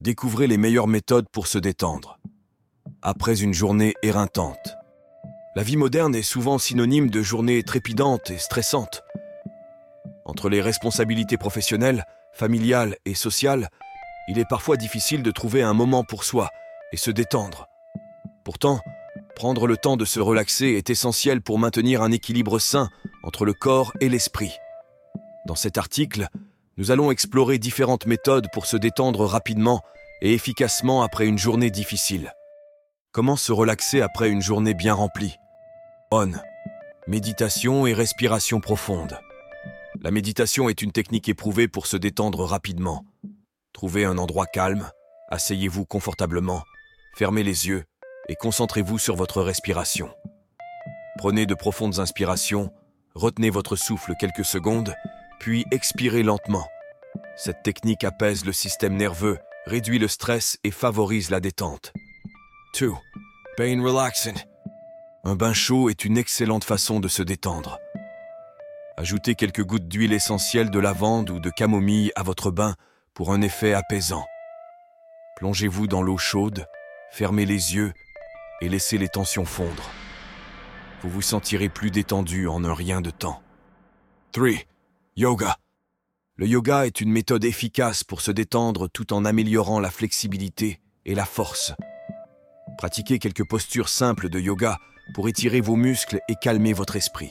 Découvrez les meilleures méthodes pour se détendre. Après une journée éreintante. La vie moderne est souvent synonyme de journées trépidantes et stressantes. Entre les responsabilités professionnelles, familiales et sociales, il est parfois difficile de trouver un moment pour soi et se détendre. Pourtant, prendre le temps de se relaxer est essentiel pour maintenir un équilibre sain entre le corps et l'esprit. Dans cet article, nous allons explorer différentes méthodes pour se détendre rapidement et efficacement après une journée difficile. Comment se relaxer après une journée bien remplie? On. Méditation et respiration profonde. La méditation est une technique éprouvée pour se détendre rapidement. Trouvez un endroit calme, asseyez-vous confortablement, fermez les yeux et concentrez-vous sur votre respiration. Prenez de profondes inspirations, retenez votre souffle quelques secondes, puis expirez lentement. Cette technique apaise le système nerveux, réduit le stress et favorise la détente. 2. Pain relaxing. Un bain chaud est une excellente façon de se détendre. Ajoutez quelques gouttes d'huile essentielle de lavande ou de camomille à votre bain pour un effet apaisant. Plongez-vous dans l'eau chaude, fermez les yeux et laissez les tensions fondre. Vous vous sentirez plus détendu en un rien de temps. 3. Yoga. Le yoga est une méthode efficace pour se détendre tout en améliorant la flexibilité et la force. Pratiquez quelques postures simples de yoga pour étirer vos muscles et calmer votre esprit.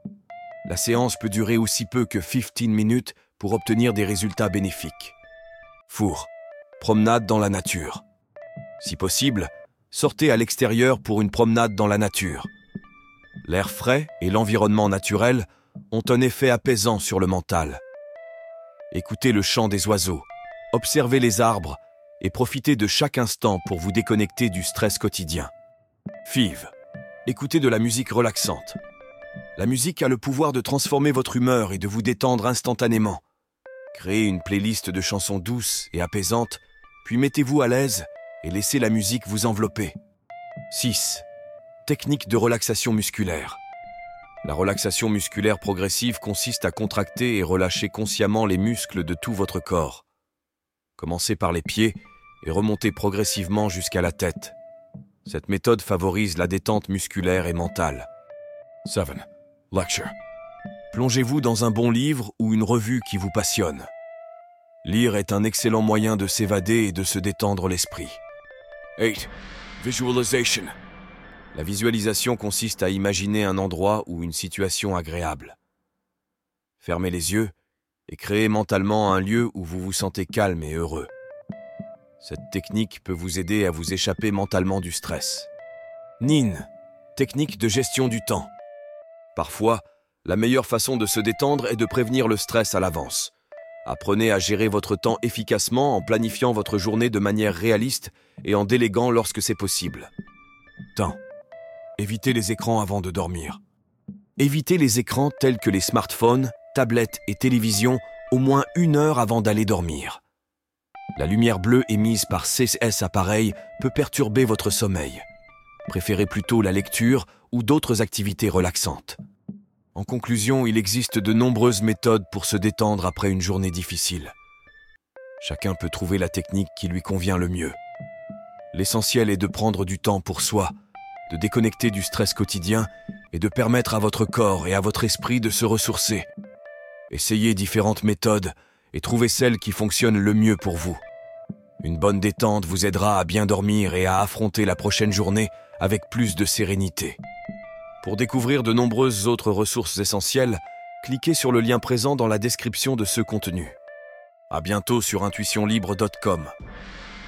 La séance peut durer aussi peu que 15 minutes pour obtenir des résultats bénéfiques. 4. Promenade dans la nature. Si possible, sortez à l'extérieur pour une promenade dans la nature. L'air frais et l'environnement naturel ont un effet apaisant sur le mental. Écoutez le chant des oiseaux, observez les arbres et profitez de chaque instant pour vous déconnecter du stress quotidien. 5. Écoutez de la musique relaxante. La musique a le pouvoir de transformer votre humeur et de vous détendre instantanément. Créez une playlist de chansons douces et apaisantes, puis mettez-vous à l'aise et laissez la musique vous envelopper. 6. Technique de relaxation musculaire. La relaxation musculaire progressive consiste à contracter et relâcher consciemment les muscles de tout votre corps. Commencez par les pieds et remontez progressivement jusqu'à la tête. Cette méthode favorise la détente musculaire et mentale. 7. Lecture. Plongez-vous dans un bon livre ou une revue qui vous passionne. Lire est un excellent moyen de s'évader et de se détendre l'esprit. 8. Visualization. La visualisation consiste à imaginer un endroit ou une situation agréable. Fermez les yeux et créez mentalement un lieu où vous vous sentez calme et heureux. Cette technique peut vous aider à vous échapper mentalement du stress. NIN. Technique de gestion du temps. Parfois, la meilleure façon de se détendre est de prévenir le stress à l'avance. Apprenez à gérer votre temps efficacement en planifiant votre journée de manière réaliste et en déléguant lorsque c'est possible. Temps. Évitez les écrans avant de dormir. Évitez les écrans tels que les smartphones, tablettes et télévisions au moins 1 heure avant d'aller dormir. La lumière bleue émise par ces appareils peut perturber votre sommeil. Préférez plutôt la lecture ou d'autres activités relaxantes. En conclusion, il existe de nombreuses méthodes pour se détendre après une journée difficile. Chacun peut trouver la technique qui lui convient le mieux. L'essentiel est de prendre du temps pour soi, de déconnecter du stress quotidien et de permettre à votre corps et à votre esprit de se ressourcer. Essayez différentes méthodes et trouvez celle qui fonctionne le mieux pour vous. Une bonne détente vous aidera à bien dormir et à affronter la prochaine journée avec plus de sérénité. Pour découvrir de nombreuses autres ressources essentielles, cliquez sur le lien présent dans la description de ce contenu. À bientôt sur intuitionlibre.com.